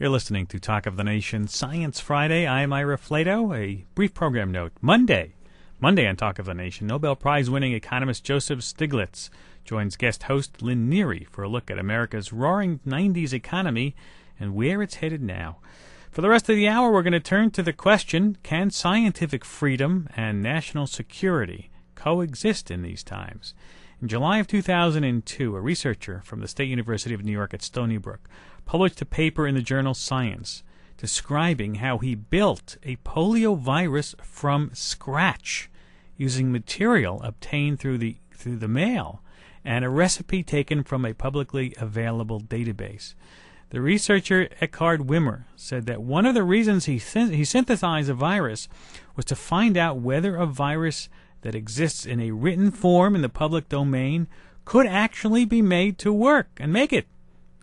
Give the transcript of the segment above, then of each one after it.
You're listening to Talk of the Nation Science Friday. I'm Ira Flato. A brief program note. Monday on Talk of the Nation, Nobel Prize-winning economist Joseph Stiglitz joins guest host Lynn Neary for a look at America's roaring 90s economy and where it's headed now. For the rest of the hour, we're going to turn to the question, can scientific freedom and national security coexist in these times? In July of 2002, a researcher from the State University of New York at Stony Brook published a paper in the journal Science describing how he built a polio virus from scratch using material obtained through the mail and a recipe taken from a publicly available database. The researcher Eckhard Wimmer said that one of the reasons he synthesized a virus was to find out whether a virus that exists in a written form in the public domain could actually be made to work and make it.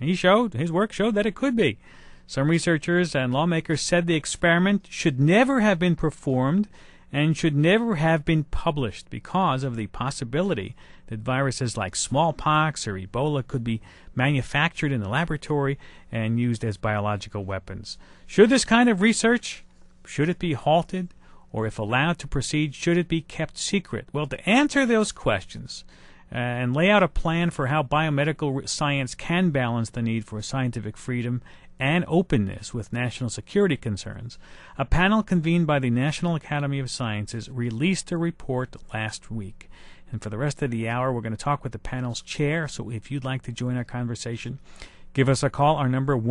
His work showed that it could be. Some researchers and lawmakers said the experiment should never have been performed and should never have been published because of the possibility that viruses like smallpox or Ebola could be manufactured in the laboratory and used as biological weapons. Should this kind of research, should it be halted? Or if allowed to proceed, should it be kept secret? Well, to answer those questions and lay out a plan for how biomedical science can balance the need for scientific freedom and openness with national security concerns, a panel convened by the National Academy of Sciences released a report last week. And for the rest of the hour, we're going to talk with the panel's chair. So if you'd like to join our conversation, give us a call. Our number,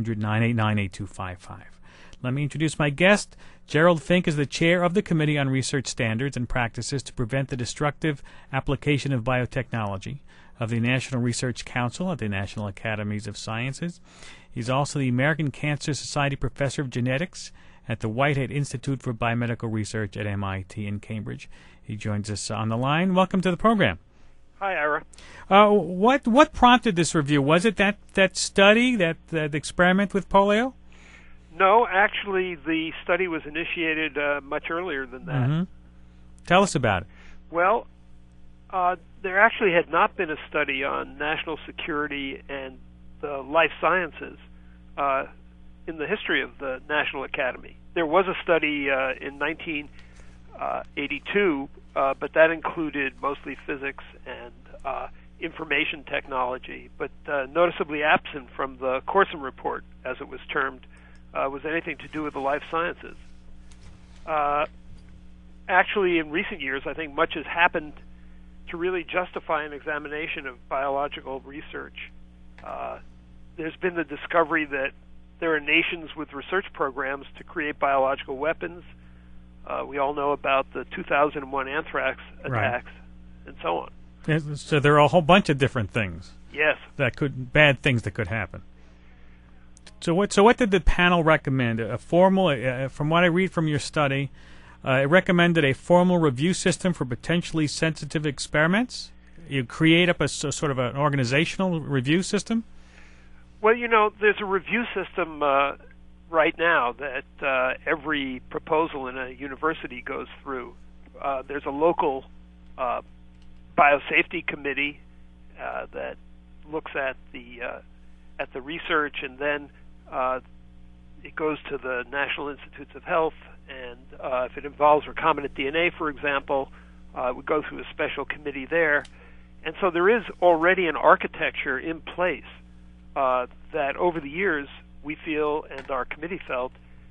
1-800-989-8255. Let me introduce my guest. Gerald Fink is the chair of the Committee on Research Standards and Practices to Prevent the Destructive Application of Biotechnology of the National Research Council at the National Academies of Sciences. He's also the American Cancer Society Professor of Genetics at the Whitehead Institute for Biomedical Research at MIT in Cambridge. He joins us on the line. Welcome to the program. Hi, Ira. What prompted this review? Was it that study, that experiment with polio? No, actually, the study was initiated much earlier than that. Mm-hmm. Tell us about it. Well, there actually had not been a study on national security and the life sciences in the history of the National Academy. There was a study in 1982, but that included mostly physics and information technology, but noticeably absent from the Corson Report, as it was termed, was anything to do with the life sciences. Actually, in recent years, I think much has happened to really justify an examination of biological research. There's been the discovery that there are nations with research programs to create biological weapons. We all know about the 2001 anthrax attacks, and so on. So there are a whole bunch of different things. Yes. Bad things that could happen. So what did the panel recommend? A formal, from what I read from your study, it recommended a formal review system for potentially sensitive experiments. You create up a sort of an organizational review system? Well, there's a review system right now that every proposal in a university goes through. There's a local biosafety committee that looks at the research, and then it goes to the National Institutes of Health, and if it involves recombinant DNA, for example, it would go through a special committee there. And so there is already an architecture in place that over the years we feel, and our committee felt,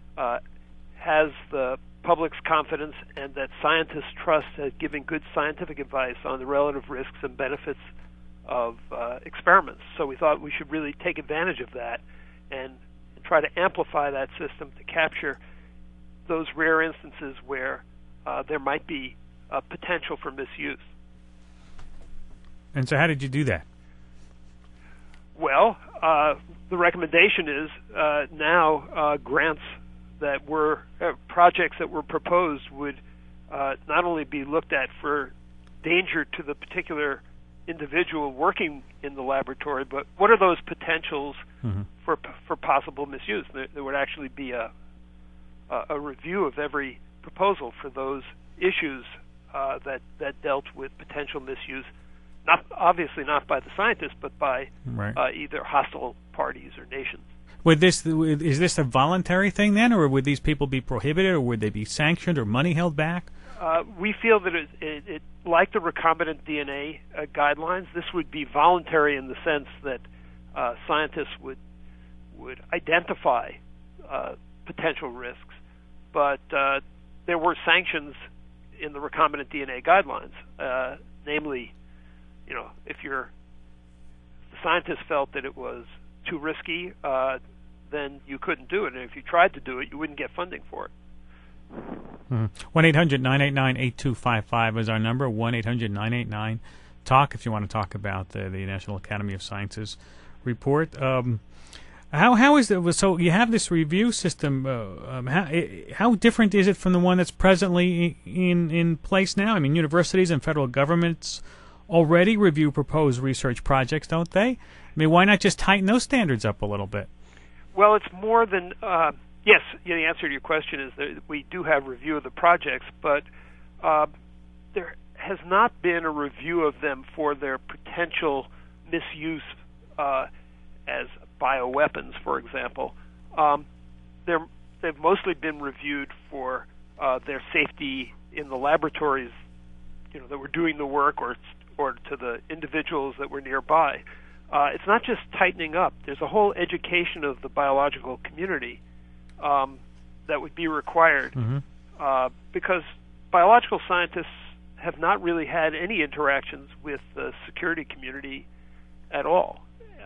has the public's confidence and that scientists trust at giving good scientific advice on the relative risks and benefits of experiments. So we thought we should really take advantage of that and try to amplify that system to capture those rare instances where there might be a potential for misuse. And so how did you do that? Well, the recommendation is now grants that were projects that were proposed would not only be looked at for danger to the particular individual working in the laboratory, but what are those potentials for possible misuse? There would actually be a review of every proposal for those issues that dealt with potential misuse, obviously not by the scientists, but by either hostile parties or nations. Is this a voluntary thing then, or would these people be prohibited, or would they be sanctioned, or money held back? We feel that it like the recombinant DNA guidelines, this would be voluntary in the sense that scientists would identify potential risks, but there were sanctions in the recombinant DNA guidelines. Namely, if the scientists felt that it was too risky, then you couldn't do it, and if you tried to do it, you wouldn't get funding for it. 1-800-989-8255 is our number. 1-800-989-TALK if you want to talk about the National Academy of Sciences report. How is it? So you have this review system. How different is it from the one that's presently in place now? I mean, universities and federal governments already review proposed research projects, don't they? I mean, why not just tighten those standards up a little bit? Well, it's more than yes. The answer to your question is that we do have review of the projects, but there has not been a review of them for their potential misuse as bioweapons, for example. They've mostly been reviewed for their safety in the laboratories, that were doing the work, or to the individuals that were nearby. It's not just tightening up. There's a whole education of the biological community that would be required, because biological scientists have not really had any interactions with the security community at all,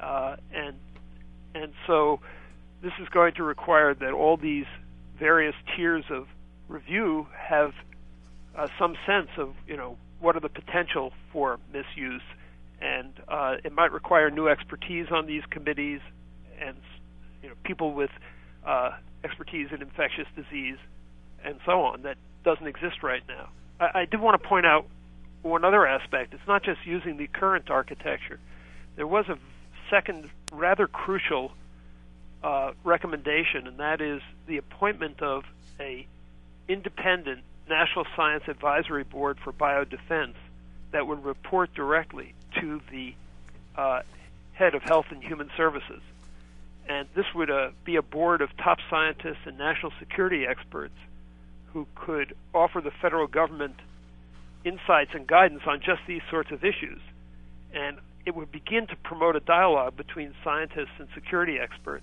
and so this is going to require that all these various tiers of review have some sense of what are the potential for misuse, and it might require new expertise on these committees, and people with expertise in infectious disease and so on that doesn't exist right now. I did want to point out one other aspect. It's not just using the current architecture. There was a second rather crucial recommendation, and that is the appointment of a independent National Science Advisory Board for Biodefense that would report directly to the head of Health and Human Services. And this would be a board of top scientists and national security experts who could offer the federal government insights and guidance on just these sorts of issues. And it would begin to promote a dialogue between scientists and security experts.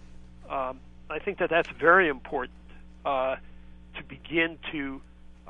I think that that's very important to begin to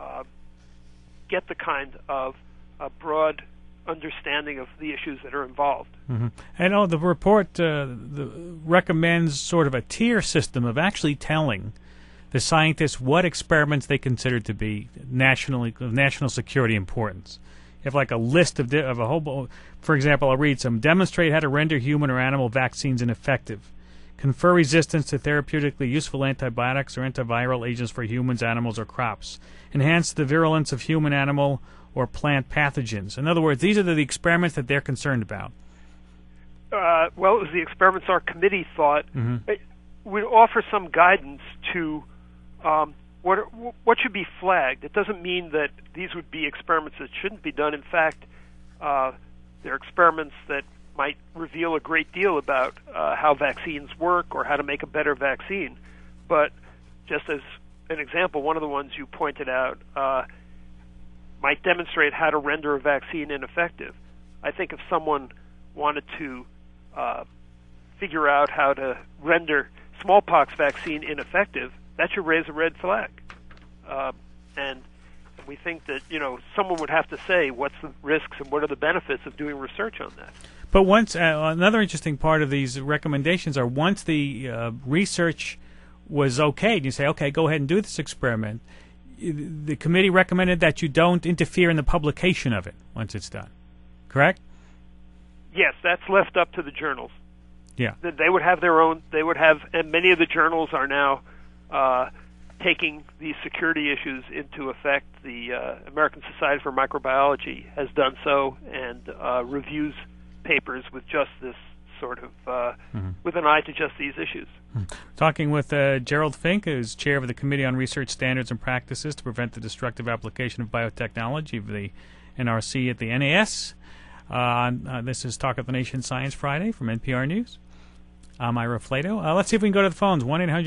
get the kind of broad understanding of the issues that are involved. And the report recommends sort of a tier system of actually telling the scientists what experiments they consider to be of national security importance. You have like a list of a whole. For example, I'll read some. Demonstrate how to render human or animal vaccines ineffective. Confer resistance to therapeutically useful antibiotics or antiviral agents for humans, animals, or crops. Enhance the virulence of human, animal, or plant pathogens. In other words, these are the experiments that they're concerned about. Well, it was the experiments our committee thought would offer some guidance to what should be flagged. It doesn't mean that these would be experiments that shouldn't be done. In fact, they're experiments that might reveal a great deal about how vaccines work or how to make a better vaccine. But just as an example, one of the ones you pointed out might demonstrate how to render a vaccine ineffective. I think if someone wanted to figure out how to render smallpox vaccine ineffective, that should raise a red flag. And we think that someone would have to say what's the risks and what are the benefits of doing research on that. But once another interesting part of these recommendations are once the research was okayed, you say, okay, go ahead and do this experiment. The committee recommended that you don't interfere in the publication of it once it's done. Correct? Yes, that's left up to the journals. Yeah. They would have their own. They would have, and many of the journals are now taking these security issues into effect. The American Society for Microbiology has done so and reviews papers with just this sort of, with an eye to just these issues. Talking with Gerald Fink, who's chair of the Committee on Research Standards and Practices to Prevent the Destructive Application of Biotechnology of the NRC at the NAS. This is Talk of the Nation Science Friday from NPR News. I'm Ira Flato. Let's see if we can go to the phones.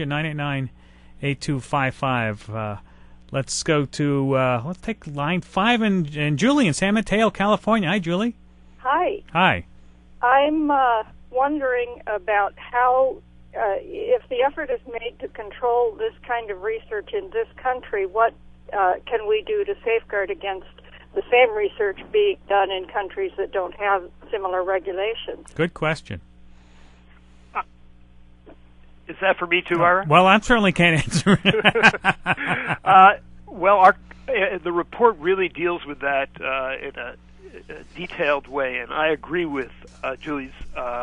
1-800-989-8255. Let's go to, let's take line 5 and Julie in San Mateo, California. Hi, Julie. Hi. Hi. I'm wondering about how, if the effort is made to control this kind of research in this country, what can we do to safeguard against the same research being done in countries that don't have similar regulations? Good question. Is that for me too, Ira? Well, I certainly can't answer it. The report really deals with that in a detailed way, and I agree with Julie's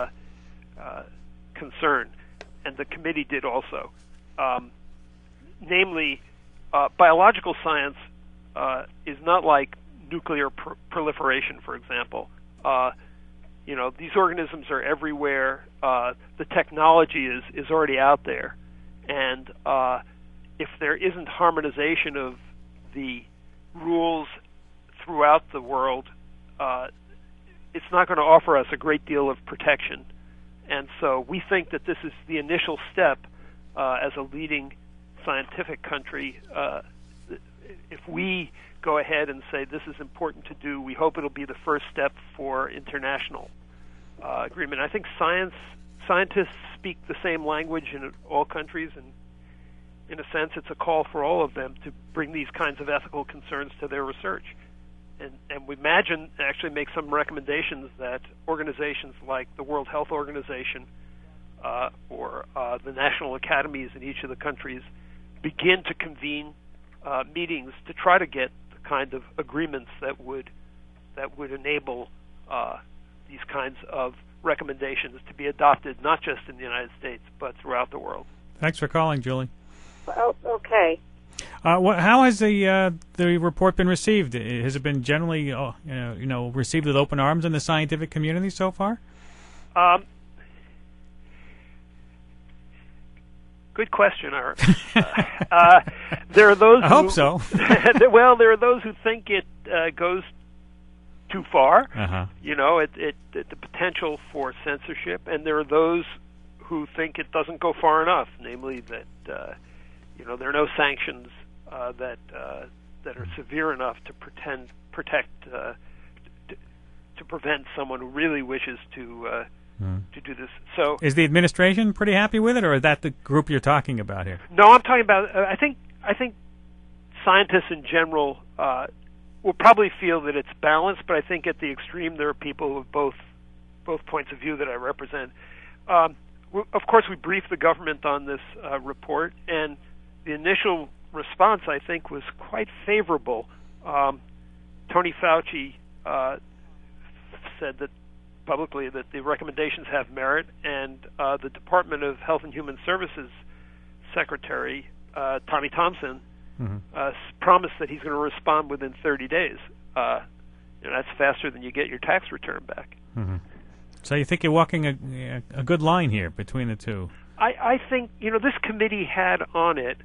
concern, and the committee did also. Namely, biological science is not like nuclear proliferation, for example. These organisms are everywhere. The technology is already out there, and if there isn't harmonization of the rules throughout the world, it's not going to offer us a great deal of protection. And so we think that this is the initial step as a leading scientific country. If we go ahead and say this is important to do, we hope it'll be the first step for international agreement. I think scientists speak the same language in all countries, and in a sense it's a call for all of them to bring these kinds of ethical concerns to their research. And we imagine actually make some recommendations that organizations like the World Health Organization or the national academies in each of the countries begin to convene meetings to try to get the kind of agreements that would enable these kinds of recommendations to be adopted not just in the United States but throughout the world. Thanks for calling, Julie. Oh, okay. How has the report been received? Has it been generally received with open arms in the scientific community so far? Good question, Ira. There are those. I hope so. Well, there are those who think it goes too far. Uh-huh. The potential for censorship, and there are those who think it doesn't go far enough. Namely, that there are no sanctions that are severe enough to prevent someone who really wishes to do this. So, is the administration pretty happy with it, or is that the group you're talking about here? No, I'm talking about. I think scientists in general will probably feel that it's balanced, but I think at the extreme there are people with both points of view that I represent. Of course, we briefed the government on this report, and the initial response, I think, was quite favorable. Tony Fauci said that publicly that the recommendations have merit, and the Department of Health and Human Services Secretary, Tommy Thompson, promised that he's going to respond within 30 days. That's faster than you get your tax return back. Mm-hmm. So you think you're walking a good line here between the two? I think, this committee had on it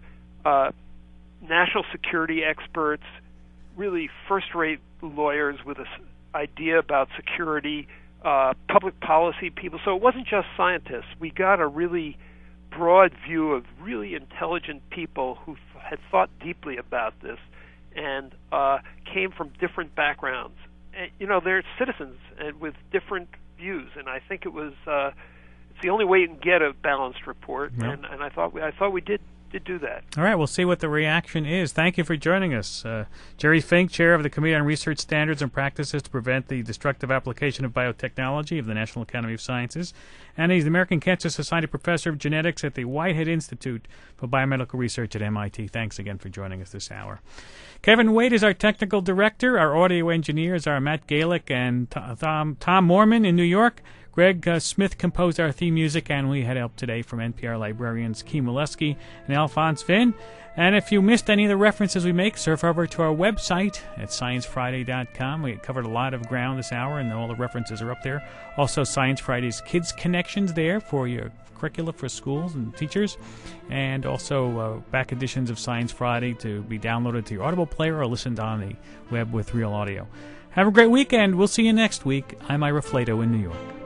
national security experts, really first-rate lawyers with an idea about security, public policy people. So it wasn't just scientists. We got a really broad view of really intelligent people who had thought deeply about this and came from different backgrounds. And, they're citizens and with different views, and I think it was it's the only way you can get a balanced report. Yep. And I thought we did do that. All right, we'll see what the reaction is. Thank you for joining us. Jerry Fink, Chair of the Committee on Research Standards and Practices to Prevent the Destructive Application of Biotechnology of the National Academy of Sciences, and he's the American Cancer Society Professor of Genetics at the Whitehead Institute for Biomedical Research at MIT. Thanks again for joining us this hour. Kevin Wade is our technical director. Our audio engineers are Matt Galick and Tom Mormon in New York. Greg Smith composed our theme music, and we had help today from NPR librarians Keem Molesky and Alphonse Finn. And if you missed any of the references we make, surf over to our website at sciencefriday.com. We covered a lot of ground this hour, and all the references are up there. Also, Science Friday's Kids Connections there for your curricula for schools and teachers. And also back editions of Science Friday to be downloaded to your Audible player or listened on the web with real audio. Have a great weekend. We'll see you next week. I'm Ira Flato in New York.